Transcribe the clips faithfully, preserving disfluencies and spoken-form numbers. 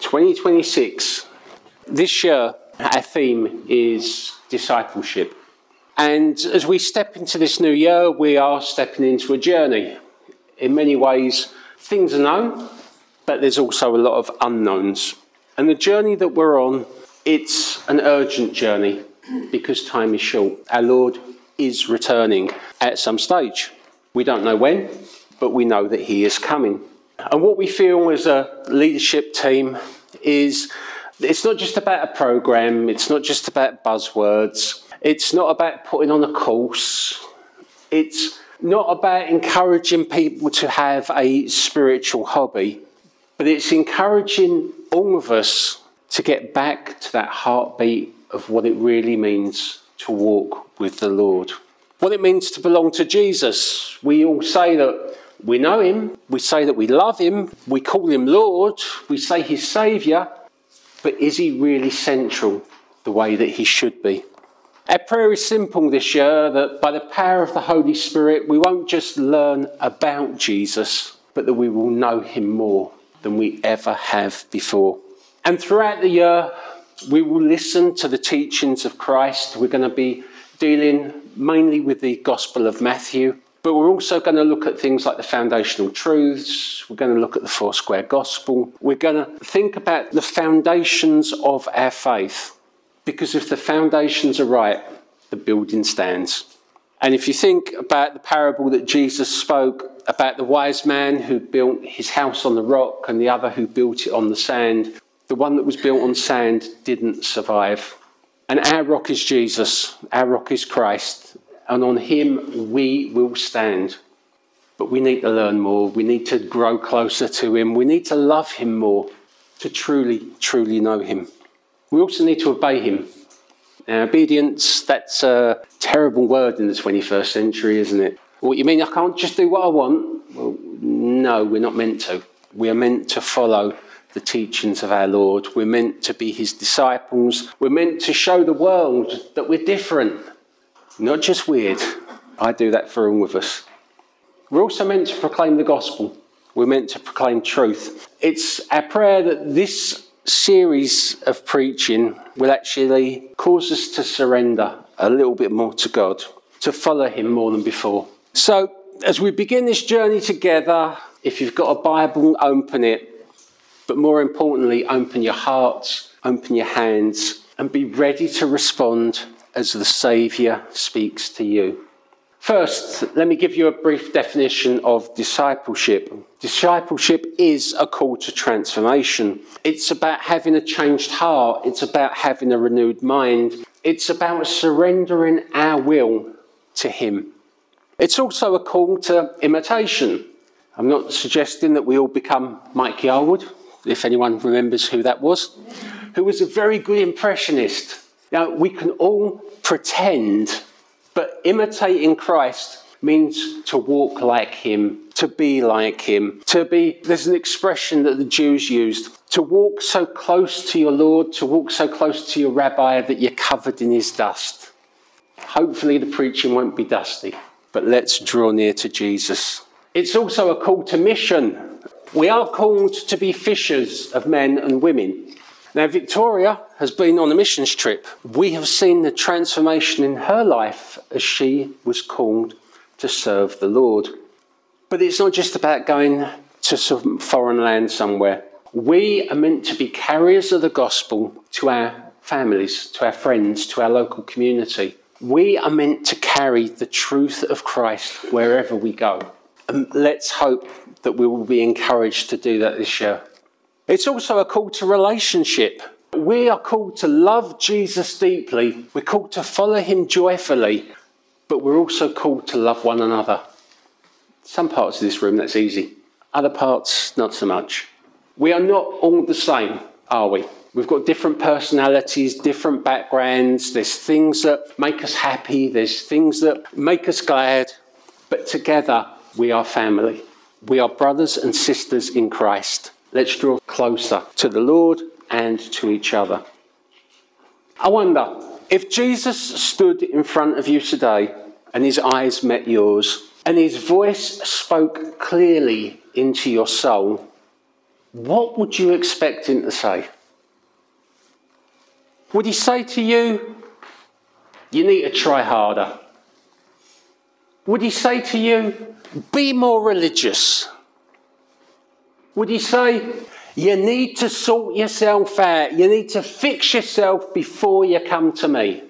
twenty twenty-six. This year, our theme is discipleship. And as we step into this new year, we are stepping into a journey. In many ways, things are known, but there's also a lot of unknowns. And the journey that we're on, it's an urgent journey because time is short. Our Lord is returning at some stage. We don't know when, but we know that he is coming. And what we feel as a leadership team is it's not just about a program, it's not just about buzzwords, it's not about putting on a course, it's not about encouraging people to have a spiritual hobby, but it's encouraging all of us to get back to that heartbeat of what it really means to walk with the Lord. What it means to belong to Jesus. We all say that we know him, we say that we love him, we call him Lord, we say he's Saviour, but is he really central the way that he should be? Our prayer is simple this year, that by the power of the Holy Spirit, we won't just learn about Jesus, but that we will know him more than we ever have before. And throughout the year, we will listen to the teachings of Christ. We're going to be dealing mainly with the Gospel of Matthew, but we're also going to look at things like the foundational truths. We're going to look at the Foursquare Gospel. We're going to think about the foundations of our faith, because if the foundations are right, the building stands. And if you think about the parable that Jesus spoke about the wise man who built his house on the rock and the other who built it on the sand, the one that was built on sand didn't survive. And our rock is Jesus, our rock is Christ, and on him we will stand. But we need to learn more, we need to grow closer to him, we need to love him more, to truly, truly know him. We also need to obey him. Now, obedience, that's a terrible word in the twenty-first century, isn't it? What you mean, I can't just do what I want? Well, no, we're not meant to. We are meant to follow the teachings of our Lord. We're meant to be his disciples. We're meant to show the world that we're different, not just weird. I do that for all of us. We're also meant to proclaim the gospel. We're meant to proclaim truth. It's our prayer that this series of preaching will actually cause us to surrender a little bit more to God, to follow him more than before. So, as we begin this journey together, if you've got a Bible, open it. But more importantly, open your hearts, open your hands, and be ready to respond as the Saviour speaks to you. First, let me give you a brief definition of discipleship. Discipleship is a call to transformation. It's about having a changed heart. It's about having a renewed mind. It's about surrendering our will to him. It's also a call to imitation. I'm not suggesting that we all become Mike Yarwood, if anyone remembers who that was, who was a very good impressionist. Now, we can all pretend, but imitating Christ means to walk like him, to be like him, to be, there's an expression that the Jews used, to walk so close to your Lord, to walk so close to your rabbi that you're covered in his dust. Hopefully the preaching won't be dusty, but let's draw near to Jesus. It's also a call to mission. We are called to be fishers of men and women. Now, Victoria has been on a missions trip. We have seen the transformation in her life as she was called to serve the Lord. But it's not just about going to some foreign land somewhere. We are meant to be carriers of the gospel to our families, to our friends, to our local community. We are meant to carry the truth of Christ wherever we go. And let's hope that we will be encouraged to do that this year. It's also a call to relationship. We are called to love Jesus deeply. We're called to follow him joyfully, but we're also called to love one another. Some parts of this room, that's easy. Other parts, not so much. We are not all the same, are we? We've got different personalities, different backgrounds. There's things that make us happy. There's things that make us glad. But together, we are family. We are brothers and sisters in Christ. Let's draw closer to the Lord and to each other. I wonder, if Jesus stood in front of you today and his eyes met yours and his voice spoke clearly into your soul, what would you expect him to say? Would he say to you, you need to try harder? Would he say to you, be more religious? Would he say, you need to sort yourself out, you need to fix yourself before you come to me?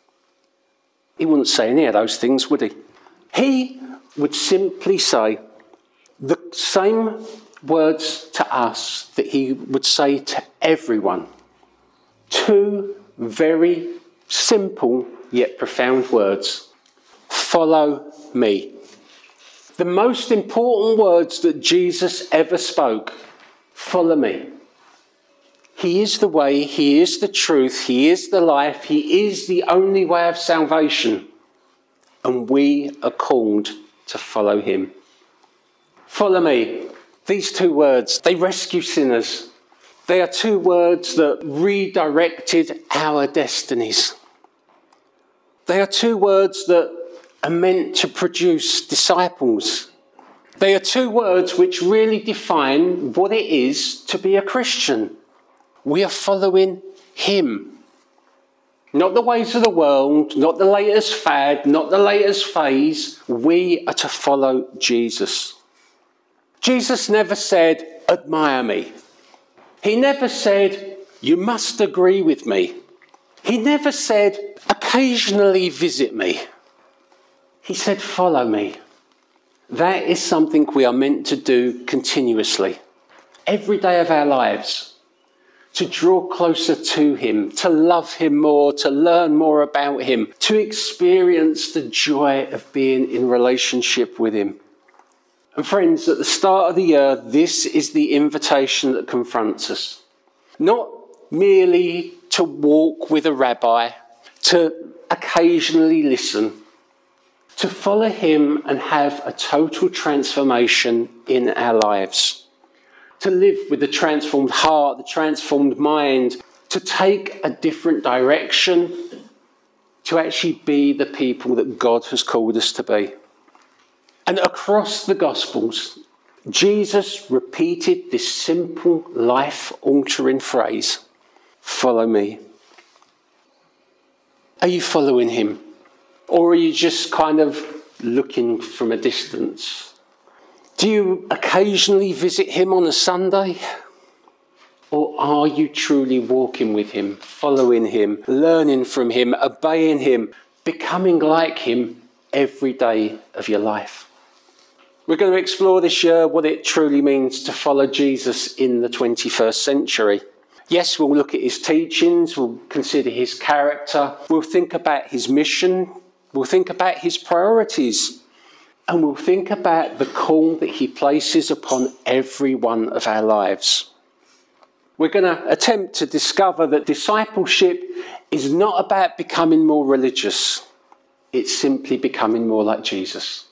He wouldn't say any of those things, would he? He would simply say the same words to us that he would say to everyone. Two very simple yet profound words. Follow me. The most important words that Jesus ever spoke. Follow me. He is the way, he is the truth, he is the life, he is the only way of salvation. And we are called to follow him. Follow me. These two words, they rescue sinners. They are two words that redirected our destinies. They are two words that are meant to produce disciples. They are two words which really define what it is to be a Christian. We are following him. Not the ways of the world, not the latest fad, not the latest phase. We are to follow Jesus. Jesus never said, admire me. He never said, you must agree with me. He never said, occasionally visit me. He said, follow me. That is something we are meant to do continuously. Every day of our lives. To draw closer to him, to love him more, to learn more about him, to experience the joy of being in relationship with him. And friends, at the start of the year, this is the invitation that confronts us. Not merely to walk with a rabbi, to occasionally listen, to follow him and have a total transformation in our lives. To live with the transformed heart, the transformed mind, to take a different direction, to actually be the people that God has called us to be. And across the Gospels, Jesus repeated this simple life-altering phrase, follow me. Are you following him? Or are you just kind of looking from a distance? Do you occasionally visit him on a Sunday? Or are you truly walking with him, following him, learning from him, obeying him, becoming like him every day of your life? We're going to explore this year what it truly means to follow Jesus in the twenty-first century. Yes, we'll look at his teachings, we'll consider his character, we'll think about his mission, we'll think about his priorities. And we'll think about the call that he places upon every one of our lives. We're going to attempt to discover that discipleship is not about becoming more religious. It's simply becoming more like Jesus.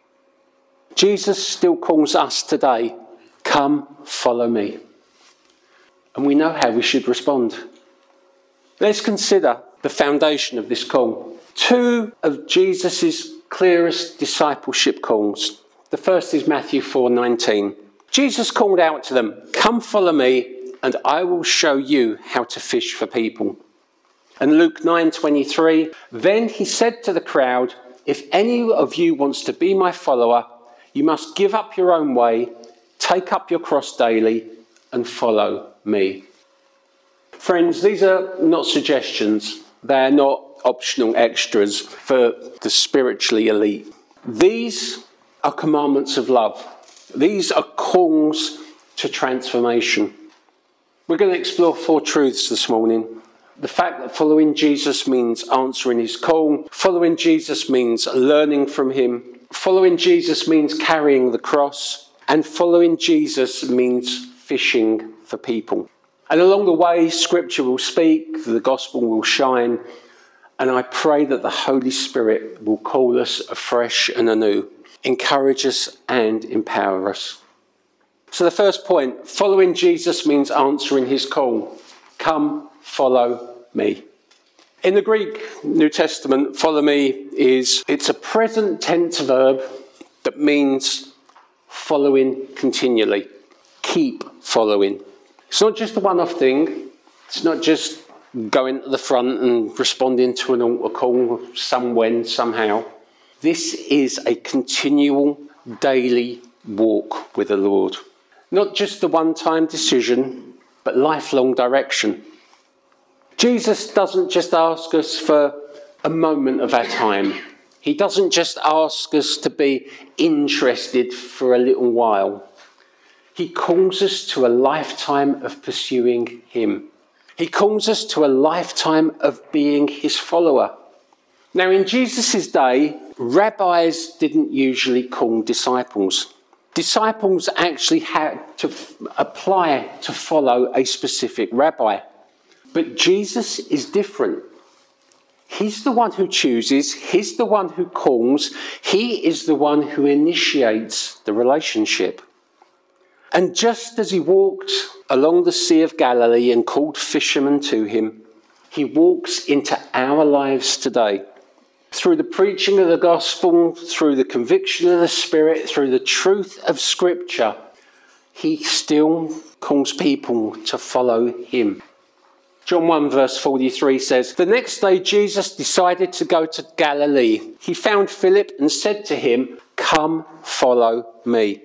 Jesus still calls us today, come follow me. And we know how we should respond. Let's consider the foundation of this call. Two of Jesus's clearest discipleship calls. The first is Matthew four nineteen. Jesus called out to them, come follow me and I will show you how to fish for people. And Luke nine twenty-three, then he said to the crowd, if any of you wants to be my follower, you must give up your own way, take up your cross daily and follow me. Friends, these are not suggestions. They're not optional extras for the spiritually elite. These are commandments of love. These are calls to transformation. We're going to explore four truths this morning. The fact that following Jesus means answering his call. Following Jesus means learning from him. Following Jesus means carrying the cross. And following Jesus means fishing for people. And along the way, Scripture will speak, the gospel will shine. And I pray that the Holy Spirit will call us afresh and anew, encourage us and empower us. So the first point, following Jesus means answering his call. Come, follow me. In the Greek New Testament, follow me is, it's a present tense verb that means following continually. Keep following. It's not just a one-off thing. It's not just going to the front and responding to an altar call some when, somehow. This is a continual, daily walk with the Lord. Not just a one-time decision, but lifelong direction. Jesus doesn't just ask us for a moment of our time. He doesn't just ask us to be interested for a little while. He calls us to a lifetime of pursuing him. He calls us to a lifetime of being his follower. Now, in Jesus' day, rabbis didn't usually call disciples. Disciples actually had to f- apply to follow a specific rabbi. But Jesus is different. He's the one who chooses. He's the one who calls. He is the one who initiates the relationship. And just as he walked along the Sea of Galilee and called fishermen to him, he walks into our lives today. Through the preaching of the gospel, through the conviction of the Spirit, through the truth of Scripture, he still calls people to follow him. John one verse forty-three says, "The next day Jesus decided to go to Galilee. He found Philip and said to him, 'Come, follow me.'"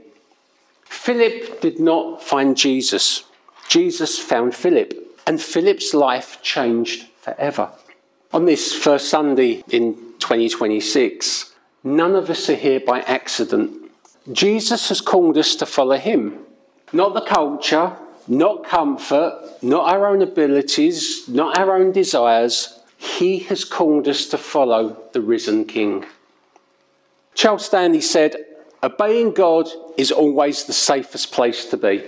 Philip did not find Jesus. Jesus found Philip, and Philip's life changed forever. On this first Sunday in twenty twenty-six, none of us are here by accident. Jesus has called us to follow him. Not the culture, not comfort, not our own abilities, not our own desires. He has called us to follow the risen King. Charles Stanley said, "Obeying God is always the safest place to be."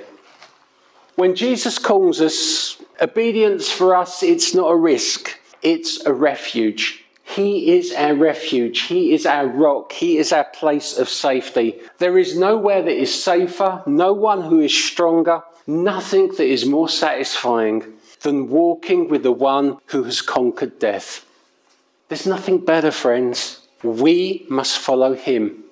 When Jesus calls us, obedience for us, it's not a risk, it's a refuge. He is our refuge. He is our rock. He is our place of safety. There is nowhere that is safer, no one who is stronger, nothing that is more satisfying than walking with the one who has conquered death. There's nothing better, friends. We must follow him.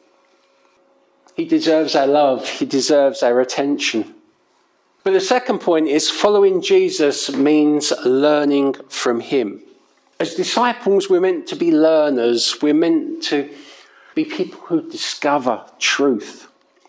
He deserves our love. He deserves our attention. But the second point is following Jesus means learning from him. As disciples, we're meant to be learners. We're meant to be people who discover truth.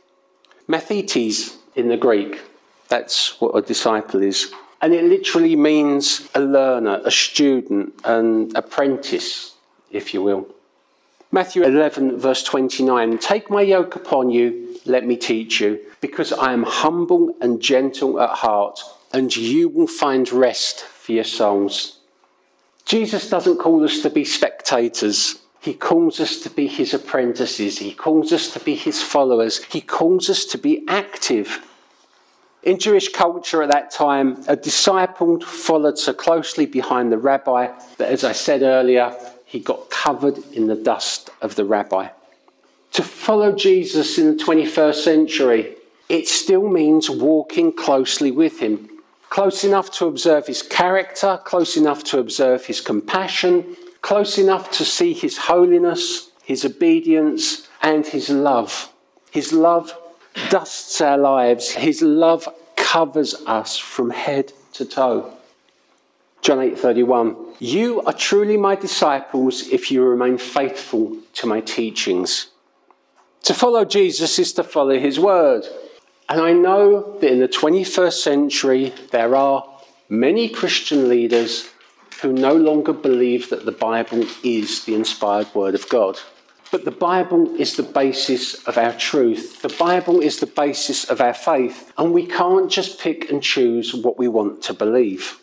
Mathetes in the Greek, that's what a disciple is. And it literally means a learner, a student, an apprentice, if you will. Matthew eleven, verse twenty-nine, "Take my yoke upon you, let me teach you, because I am humble and gentle at heart, and you will find rest for your souls." Jesus doesn't call us to be spectators. He calls us to be his apprentices. He calls us to be his followers. He calls us to be active. In Jewish culture at that time, a disciple followed so closely behind the rabbi that, as I said earlier, he got covered in the dust of the rabbi. To follow Jesus in the twenty-first century, it still means walking closely with him. Close enough to observe his character, close enough to observe his compassion, close enough to see his holiness, his obedience, and his love. His love dusts our lives. His love covers us from head to toe. John eight thirty-one, "You are truly my disciples if you remain faithful to my teachings." To follow Jesus is to follow his word. And I know that in the twenty-first century, there are many Christian leaders who no longer believe that the Bible is the inspired word of God. But the Bible is the basis of our truth. The Bible is the basis of our faith. And we can't just pick and choose what we want to believe.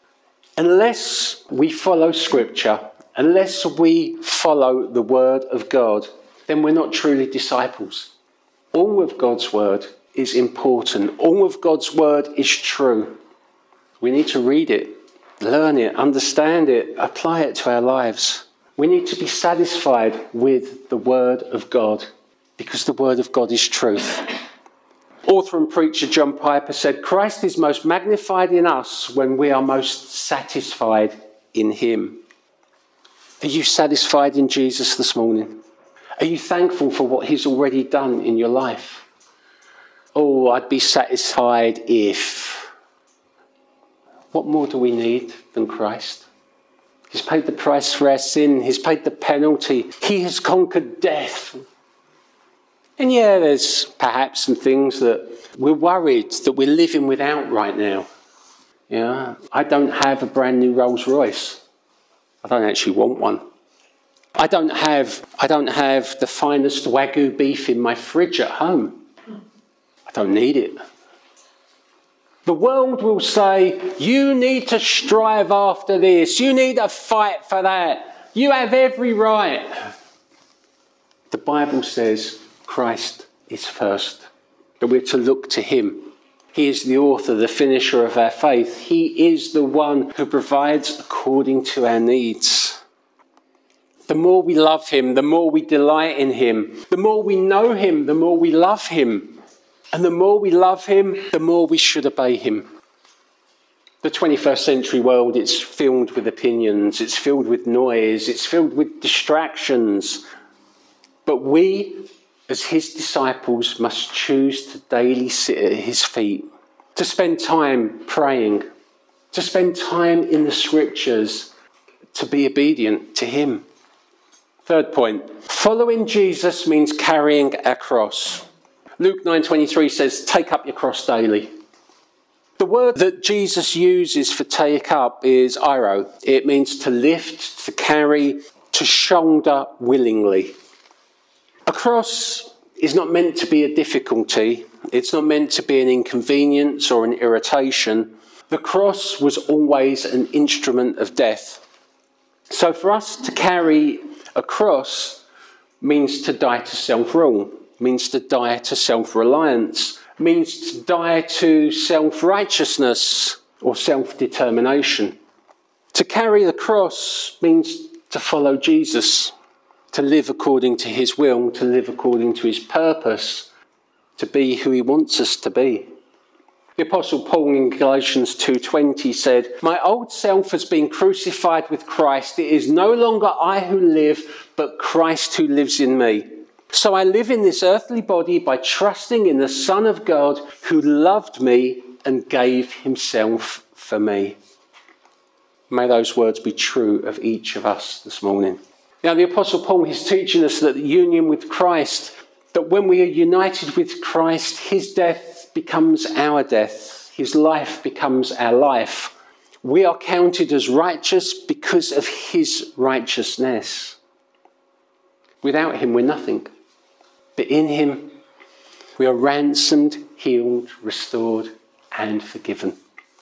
Unless we follow Scripture, unless we follow the word of God, then we're not truly disciples. All of God's word is important. All of God's word is true. We need to read it, learn it, understand it, apply it to our lives. We need to be satisfied with the word of God because the word of God is truth. Author and preacher John Piper said, "Christ is most magnified in us when we are most satisfied in him." Are you satisfied in Jesus this morning? Are you thankful for what he's already done in your life? oh, I'd be satisfied if. What more do we need than Christ? He's paid the price for our sin. He's paid the penalty. He has conquered death. And yeah, there's perhaps some things that we're worried that we're living without right now. Yeah, I don't have a brand new Rolls Royce. I don't actually want one. I don't have, I don't have the finest Wagyu beef in my fridge at home. I don't need it. The world will say, you need to strive after this. You need to fight for that. You have every right. The Bible says Christ is first, that we're to look to him. He is the author, the finisher of our faith. He is the one who provides according to our needs. The more we love him, the more we delight in him. The more we know him, the more we love him. And the more we love him, the more we should obey him. The twenty-first century world, it's filled with opinions, it's filled with noise, it's filled with distractions. But we, as his disciples, must choose to daily sit at his feet, to spend time praying, to spend time in the scriptures, to be obedient to him. Third point, following Jesus means carrying our cross. Luke nine twenty-three says, take up your cross daily. The word that Jesus uses for take up is iro. It means to lift, to carry, to shoulder willingly. A cross is not meant to be a difficulty. It's not meant to be an inconvenience or an irritation. The cross was always an instrument of death. So for us to carry a cross means to die to self-rule, means to die to self-reliance, means to die to self-righteousness or self-determination. To carry the cross means to follow Jesus, to live according to his will, to live according to his purpose, to be who he wants us to be. The Apostle Paul in Galatians two twenty said, my old self has been crucified with Christ. It is no longer I who live, but Christ who lives in me. So I live in this earthly body by trusting in the Son of God who loved me and gave himself for me. May those words be true of each of us this morning. Now, the Apostle Paul is teaching us that the union with Christ, that when we are united with Christ, his death becomes our death. His life becomes our life. We are counted as righteous because of his righteousness. Without him, we're nothing. But in him, we are ransomed, healed, restored, and forgiven.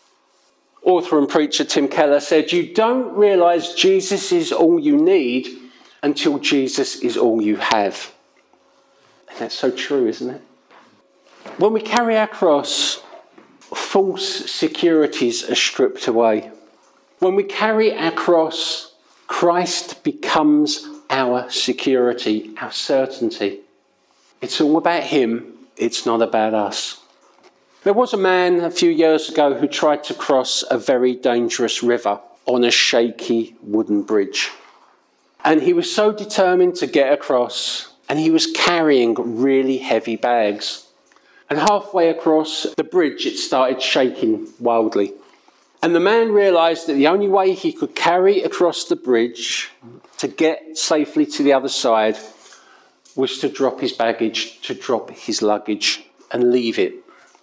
Author and preacher Tim Keller said, you don't realise Jesus is all you need until Jesus is all you have. And that's so true, isn't it? When we carry our cross, false securities are stripped away. When we carry our cross, Christ becomes our security, our certainty. It's all about him, it's not about us. There was a man a few years ago who tried to cross a very dangerous river on a shaky wooden bridge. And he was so determined to get across, and he was carrying really heavy bags. And halfway across the bridge, it started shaking wildly. And the man realised that the only way he could carry across the bridge to get safely to the other side was to drop his baggage, to drop his luggage and leave it.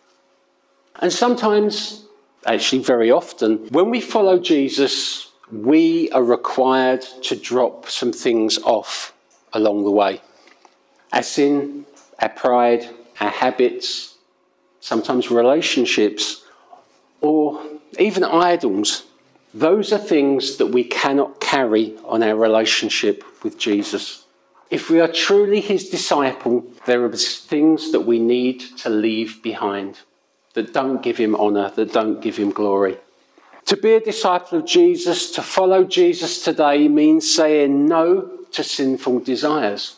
And sometimes, actually very often, when we follow Jesus, we are required to drop some things off along the way. Our sin, our pride, our habits, sometimes relationships, or even idols. Those are things that we cannot carry on our relationship with Jesus. If we are truly his disciple, there are things that we need to leave behind that don't give him honour, that don't give him glory. To be a disciple of Jesus, to follow Jesus today, means saying no to sinful desires.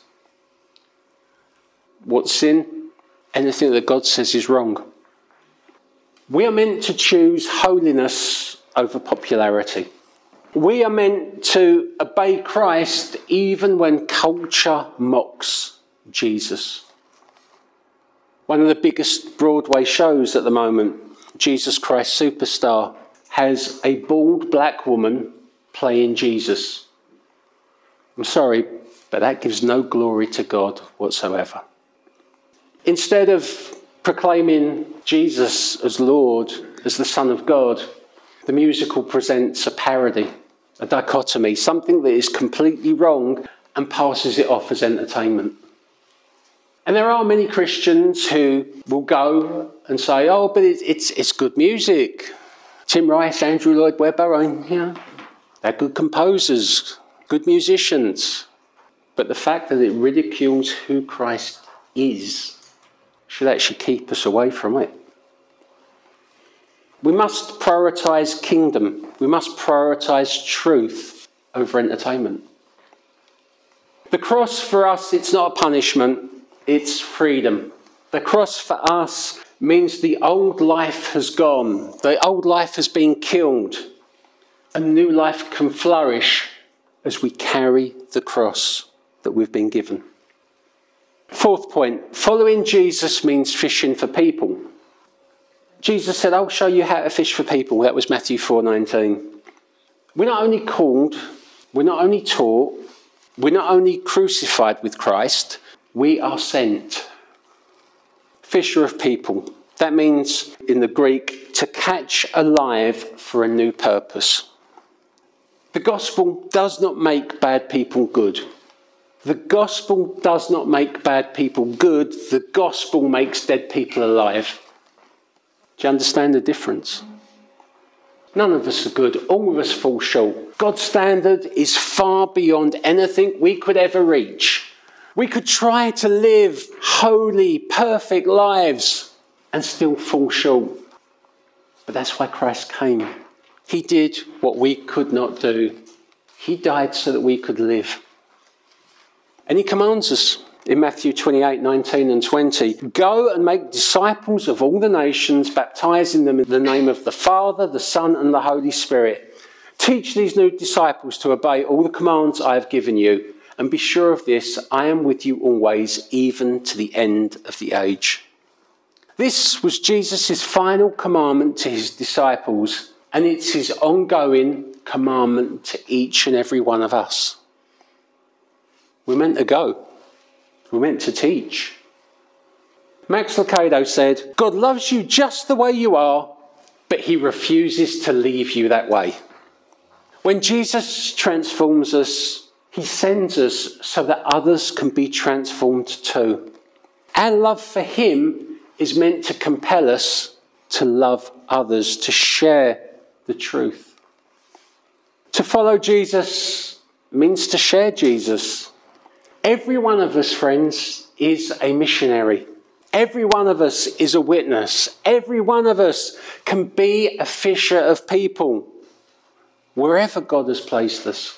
What's sin? Anything that God says is wrong. We are meant to choose holiness over popularity. We are meant to obey Christ even when culture mocks Jesus. One of the biggest Broadway shows at the moment, Jesus Christ Superstar, has a bald black woman playing Jesus. I'm sorry, but that gives no glory to God whatsoever. Instead of proclaiming Jesus as Lord, as the Son of God, the musical presents a parody, a dichotomy, something that is completely wrong and passes it off as entertainment. And there are many Christians who will go and say, oh, but it's, it's, it's good music. Tim Rice, Andrew Lloyd Webber, and, you know, they're good composers, good musicians. But the fact that it ridicules who Christ is should actually keep us away from it. We must prioritise kingdom. We must prioritise truth over entertainment. The cross for us, it's not a punishment, it's freedom. The cross for us means the old life has gone. The old life has been killed. A new life can flourish as we carry the cross that we've been given. Fourth point, following Jesus means fishing for people. Jesus said, I'll show you how to fish for people. That was Matthew four nineteen. We're not only called, we're not only taught, we're not only crucified with Christ, we are sent. Fisher of people. That means, in the Greek, to catch alive for a new purpose. The gospel does not make bad people good. The gospel does not make bad people good. The gospel makes dead people alive. Do you understand the difference? None of us are good. All of us fall short. God's standard is far beyond anything we could ever reach. We could try to live holy, perfect lives and still fall short. But that's why Christ came. He did what we could not do. He died so that we could live. And he commands us in Matthew twenty-eight, nineteen and twenty, go and make disciples of all the nations, baptizing them in the name of the Father, the Son and the Holy Spirit. Teach these new disciples to obey all the commands I have given you. And be sure of this, I am with you always, even to the end of the age. This was Jesus' final commandment to his disciples, and it's his ongoing commandment to each and every one of us. We're meant to go. We're meant to teach. Max Lucado said, God loves you just the way you are, but he refuses to leave you that way. When Jesus transforms us, he sends us so that others can be transformed too. Our love for him is meant to compel us to love others, to share the truth. To follow Jesus means to share Jesus. Every one of us, friends, is a missionary. Every one of us is a witness. Every one of us can be a fisher of people, wherever God has placed us.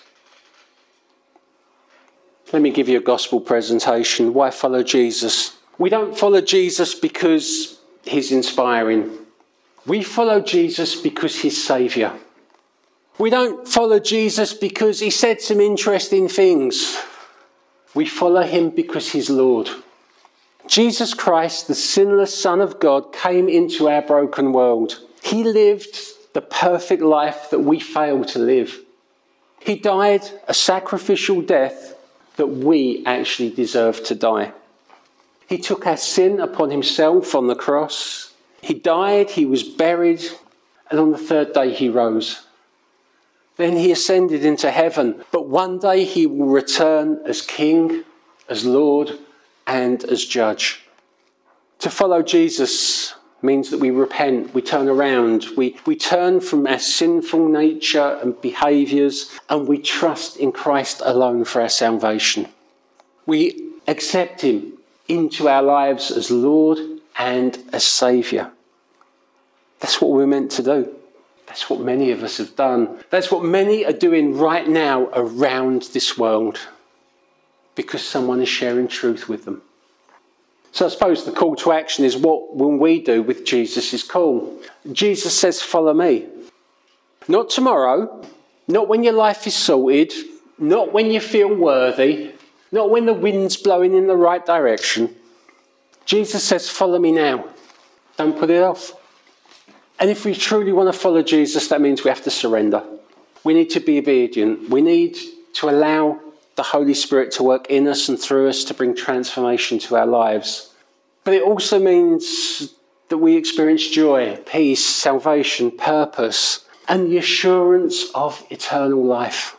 Let me give you a gospel presentation. Why follow Jesus? We don't follow Jesus because he's inspiring. We follow Jesus because he's Saviour. We don't follow Jesus because he said some interesting things. We follow him because he's Lord. Jesus Christ, the sinless Son of God, came into our broken world. He lived the perfect life that we fail to live. He died a sacrificial death that we actually deserve to die. He took our sin upon himself on the cross. He died, he was buried, and on the third day he rose. Then he ascended into heaven, but one day he will return as King, as Lord, and as Judge. To follow Jesus means that we repent, we turn around, we, we turn from our sinful nature and behaviours, and we trust in Christ alone for our salvation. We accept him into our lives as Lord and as Saviour. That's what we're meant to do. That's what many of us have done. That's what many are doing right now around this world, because someone is sharing truth with them. So I suppose the call to action is, what will we do with Jesus' call? Jesus says, follow me. Not tomorrow, not when your life is sorted, not when you feel worthy, not when the wind's blowing in the right direction. Jesus says, follow me now. Don't put it off. And if we truly want to follow Jesus, that means we have to surrender. We need to be obedient. We need to allow the Holy Spirit to work in us and through us to bring transformation to our lives. But it also means that we experience joy, peace, salvation, purpose, and the assurance of eternal life.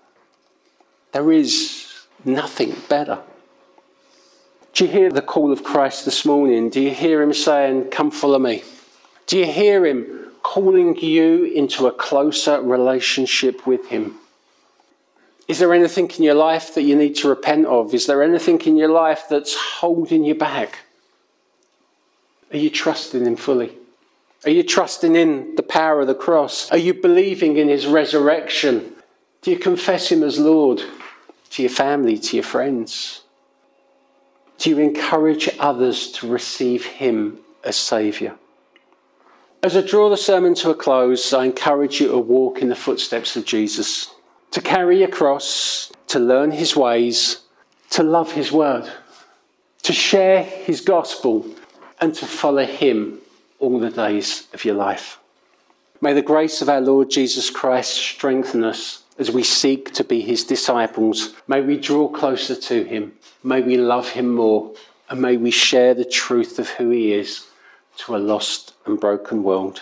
There is nothing better. Do you hear the call of Christ this morning? Do you hear him saying, come follow me? Do you hear him calling you into a closer relationship with him? Is there anything in your life that you need to repent of? Is there anything in your life that's holding you back? Are you trusting him fully? Are you trusting in the power of the cross? Are you believing in his resurrection? Do you confess him as Lord to your family, to your friends? Do you encourage others to receive him as Saviour? As I draw the sermon to a close, I encourage you to walk in the footsteps of Jesus, to carry your cross, to learn his ways, to love his word, to share his gospel, and to follow him all the days of your life. May the grace of our Lord Jesus Christ strengthen us as we seek to be his disciples. May we draw closer to him. May we love him more. And may we share the truth of who he is to a lost and broken world.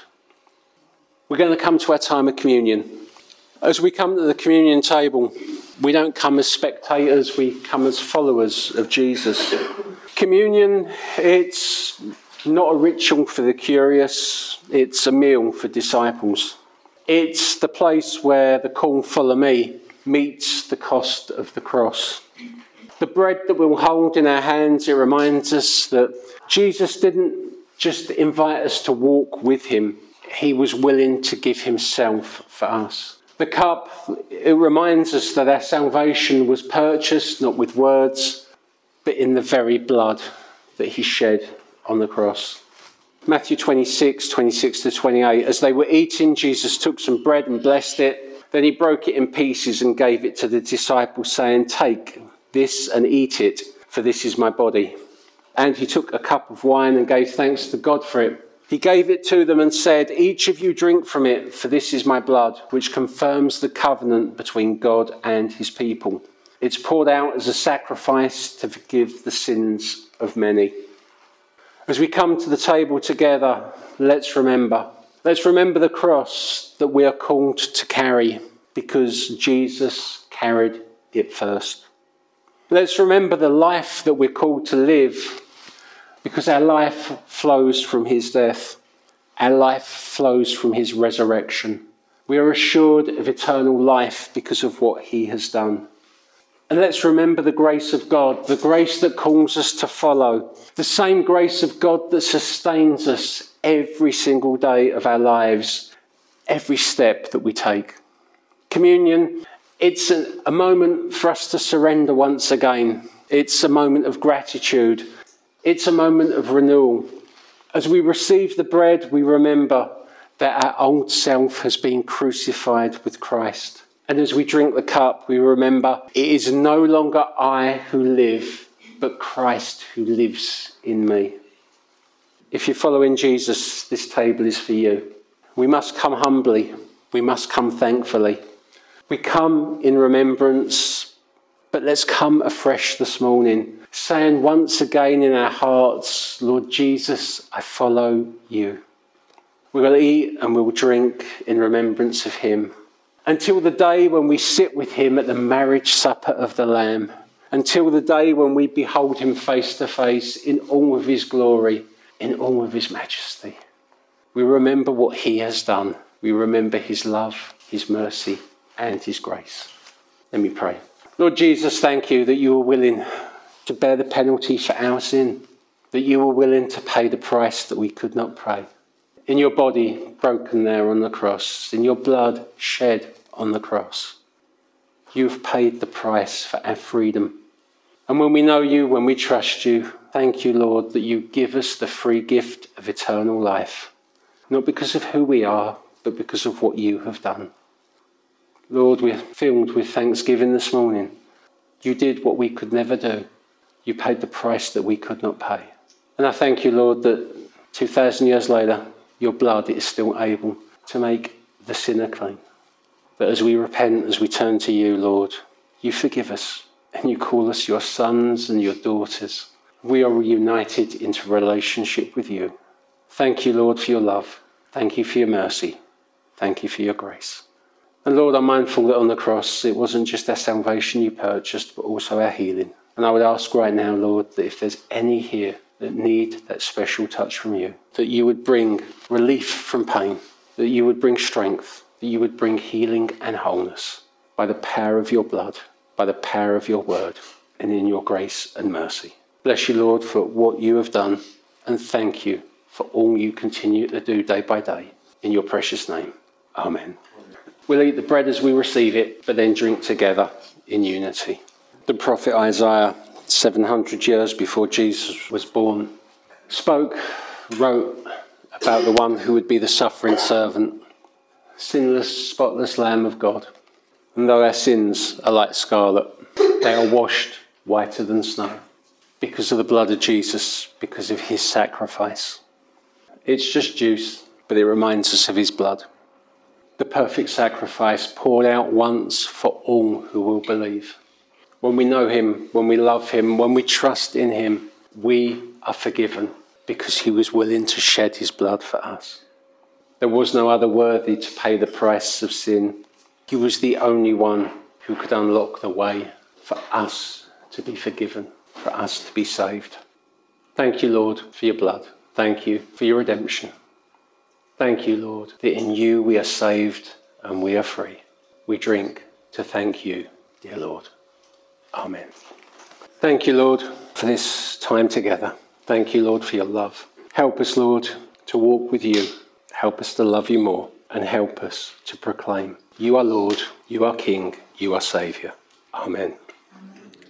We're going to come to our time of communion. As we come to the communion table, we don't come as spectators, we come as followers of Jesus. Communion, it's not a ritual for the curious, it's a meal for disciples. It's the place where the call, follow me, meets the cost of the cross. The bread that we'll hold in our hands, it reminds us that Jesus didn't just invite us to walk with him, he was willing to give himself for us. The cup, it reminds us that our salvation was purchased not with words, but in the very blood that he shed on the cross. Matthew twenty-six, twenty-six to twenty-eight. As they were eating, Jesus took some bread and blessed it. Then he broke it in pieces and gave it to the disciples, saying, take this and eat it, for this is my body. And he took a cup of wine and gave thanks to God for it. He gave it to them and said, each of you drink from it, for this is my blood, which confirms the covenant between God and his people. It's poured out as a sacrifice to forgive the sins of many. As we come to the table together, let's remember. Let's remember the cross that we are called to carry because Jesus carried it first. Let's remember the life that we're called to live because our life flows from his death. Our life flows from his resurrection. We are assured of eternal life because of what he has done. And let's remember the grace of God, the grace that calls us to follow, the same grace of God that sustains us every single day of our lives, every step that we take. Communion, it's a, a moment for us to surrender once again. It's a moment of gratitude. It's a moment of renewal. As we receive the bread, we remember that our old self has been crucified with Christ. And as we drink the cup, we remember it is no longer I who live, but Christ who lives in me. If you're following Jesus, this table is for you. We must come humbly. We must come thankfully. We come in remembrance, but let's come afresh this morning, saying once again in our hearts, Lord Jesus, I follow you. We will eat and we will drink in remembrance of him. Until the day when we sit with him at the marriage supper of the Lamb. Until the day when we behold him face to face in all of his glory, in all of his majesty. We remember what he has done. We remember his love, his mercy, and his grace. Let me pray. Lord Jesus, thank you that you were willing to bear the penalty for our sin, that you were willing to pay the price that we could not pay. In your body broken there on the cross, in your blood shed on the cross, you've paid the price for our freedom. And when we know you, when we trust you, thank you, Lord, that you give us the free gift of eternal life, not because of who we are, but because of what you have done. Lord, we're filled with thanksgiving this morning. You did what we could never do. You paid the price that we could not pay. And I thank you, Lord, that two thousand years later, your blood is still able to make the sinner clean. That as we repent, as we turn to you, Lord, you forgive us and you call us your sons and your daughters. We are reunited into relationship with you. Thank you, Lord, for your love. Thank you for your mercy. Thank you for your grace. And Lord, I'm mindful that on the cross, it wasn't just our salvation you purchased, but also our healing. And I would ask right now, Lord, that if there's any here that need that special touch from you, that you would bring relief from pain, that you would bring strength, that you would bring healing and wholeness by the power of your blood, by the power of your word, and in your grace and mercy. Bless you, Lord, for what you have done, and thank you for all you continue to do day by day. In your precious name, amen. We'll eat the bread as we receive it, but then drink together in unity. The prophet Isaiah, seven hundred years before Jesus was born, spoke, wrote about the one who would be the suffering servant, sinless, spotless Lamb of God. And though our sins are like scarlet, they are washed whiter than snow because of the blood of Jesus, because of his sacrifice. It's just juice, but it reminds us of his blood. The perfect sacrifice poured out once for all who will believe. When we know him, when we love him, when we trust in him, we are forgiven because he was willing to shed his blood for us. There was no other worthy to pay the price of sin. He was the only one who could unlock the way for us to be forgiven, for us to be saved. Thank you, Lord, for your blood. Thank you for your redemption. Thank you, Lord, that in you we are saved and we are free. We drink to thank you, dear Lord. Amen. Thank you, Lord, for this time together. Thank you, Lord, for your love. Help us, Lord, to walk with you. Help us to love you more, and help us to proclaim, you are Lord, you are King, you are Saviour. Amen. Amen.